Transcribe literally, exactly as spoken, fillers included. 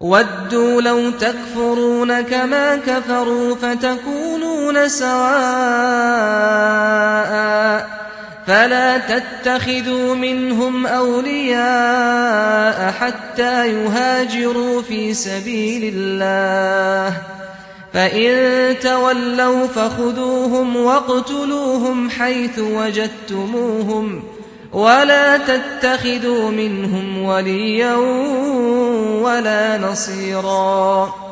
وَدُّوا لَوْ تَكْفُرُونَ كَمَا كَفَرُوا فَتَكُونُونَ سَوَاءً فَلَا تَتَّخِذُوا مِنْهُمْ أَوْلِيَاءَ حَتَّى يُهَاجِرُوا فِي سَبِيلِ اللَّهِ فَإِن تَوَلَّوْا فَخُذُوهُمْ وَاقْتُلُوهُمْ حَيْثُ وَجَدتُّمُوهُمْ وَلَا تَتَّخِذُوا مِنْهُمْ وَلِيًّا وَلَا نَصِيرًا